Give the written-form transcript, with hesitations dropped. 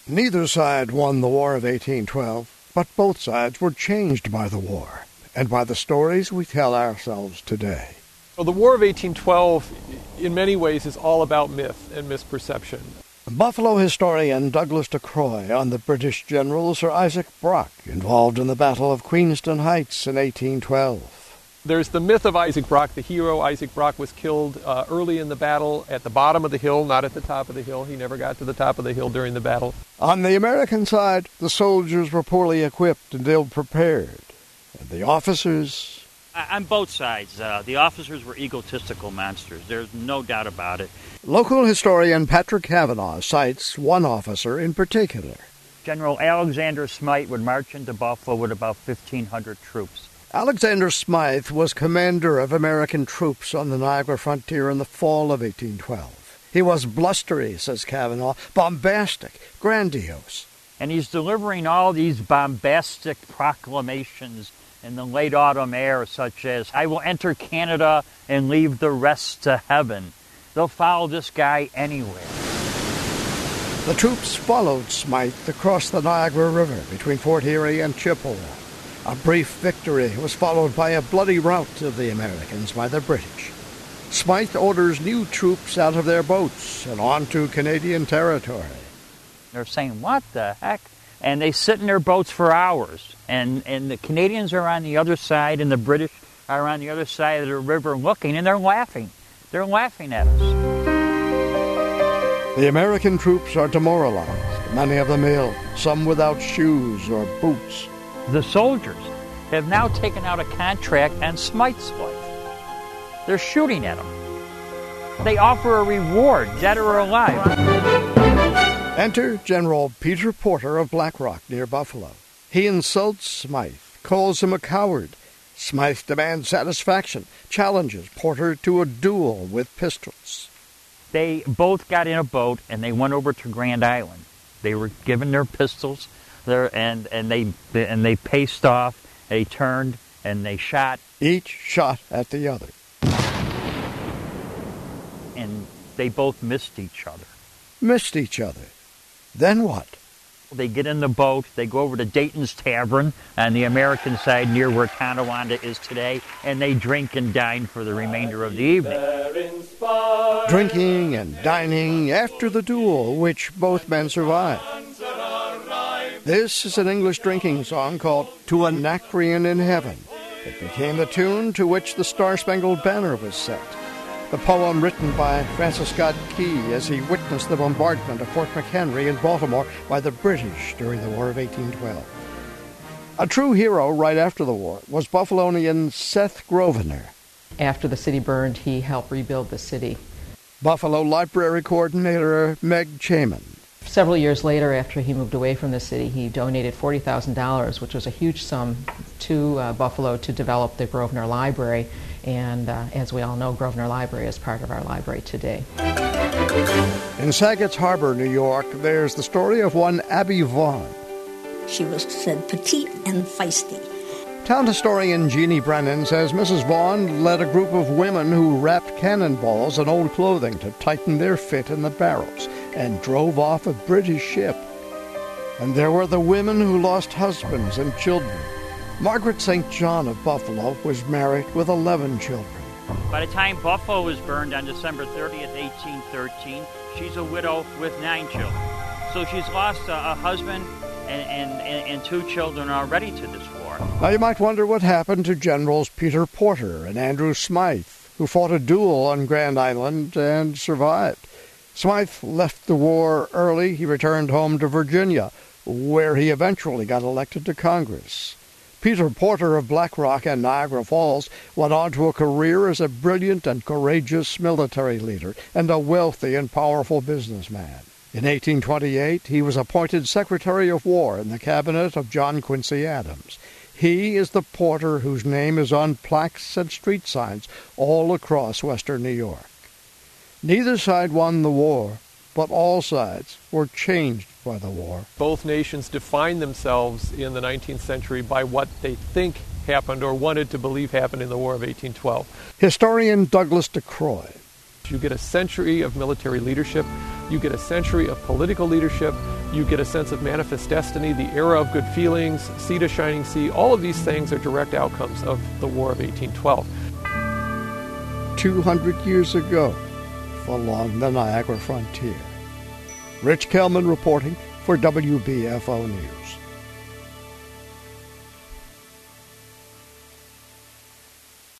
Neither side won the War of 1812, but both sides were changed by the war and by the stories we tell ourselves today. Well, the War of 1812, in many ways, is all about myth and misperception. Buffalo historian Douglas DeCroix on the British general Sir Isaac Brock, involved in the Battle of Queenston Heights in 1812. There's the myth of Isaac Brock, the hero. Isaac Brock was killed early in the battle at the bottom of the hill, not at the top of the hill. He never got to the top of the hill during the battle. On the American side, the soldiers were poorly equipped and ill-prepared. And the officers... On both sides, the officers were egotistical monsters. There's no doubt about it. Local historian Patrick Cavanaugh cites one officer in particular. General Alexander Smythe would march into Buffalo with about 1,500 troops. Alexander Smythe was commander of American troops on the Niagara frontier in the fall of 1812. He was blustery, says Cavanaugh, bombastic, grandiose. And he's delivering all these bombastic proclamations in the late autumn air, such as, "I will enter Canada and leave the rest to heaven." They'll follow this guy anywhere. The troops followed Smythe across the Niagara River between Fort Erie and Chippewa. A brief victory was followed by a bloody rout of the Americans by the British. Smythe orders new troops out of their boats and onto Canadian territory. They're saying, what the heck? And they sit in their boats for hours. And the Canadians are on the other side and the British are on the other side of the river looking, and they're laughing. They're laughing at us. The American troops are demoralized, many of them ill, some without shoes or boots. The soldiers have now taken out a contract on Smythe's life. They're shooting at him. They offer a reward, dead or alive. Enter General Peter Porter of Black Rock near Buffalo. He insults Smythe, calls him a coward. Smythe demands satisfaction, challenges Porter to a duel with pistols. They both got in a boat and they went over to Grand Island. They were given their pistols there, and they paced off. They turned and they shot. Each shot at the other. And they both missed each other. Missed each other. Then what? They get in the boat, they go over to Dayton's Tavern on the American side near where Tonawanda is today, and they drink and dine for the remainder of the evening. Drinking and dining after the duel, which both men survived. This is an English drinking song called "To Anacreon in Heaven." It became the tune to which the Star-Spangled Banner was set. The poem written by Francis Scott Key as he witnessed the bombardment of Fort McHenry in Baltimore by the British during the War of 1812. A true hero right after the war was Buffalonian Seth Grosvenor. After the city burned, he helped rebuild the city. Buffalo Library Coordinator Meg Chaman. Several years later, after he moved away from the city, he donated $40,000, which was a huge sum, to Buffalo to develop the Grosvenor Library. And as we all know, Grosvenor Library is part of our library today. In Saga's Harbor, New York, there's the story of one Abby Vaughn. She was said petite and feisty. Town historian Jeannie Brennan says Mrs. Vaughn led a group of women who wrapped cannonballs in old clothing to tighten their fit in the barrels and drove off a British ship. And there were the women who lost husbands and children. Margaret St. John of Buffalo was married with 11 children. By the time Buffalo was burned on December 30th, 1813, she's a widow with 9 children. So she's lost a husband and 2 children already to this war. Now you might wonder what happened to Generals Peter Porter and Andrew Smythe, who fought a duel on Grand Island and survived. Smythe left the war early. He returned home to Virginia, where he eventually got elected to Congress. Peter Porter of Black Rock and Niagara Falls went on to a career as a brilliant and courageous military leader and a wealthy and powerful businessman. In 1828, he was appointed Secretary of War in the cabinet of John Quincy Adams. He is the Porter whose name is on plaques and street signs all across western New York. Neither side won the war, but all sides were changed by the war. Both nations defined themselves in the 19th century by what they think happened or wanted to believe happened in the War of 1812. Historian Douglas DeCroix. You get a century of military leadership. You get a century of political leadership. You get a sense of manifest destiny, the era of good feelings, sea to shining sea. All of these things are direct outcomes of the War of 1812. 200 years ago, along the Niagara frontier. Rich Kellman reporting for WBFO News.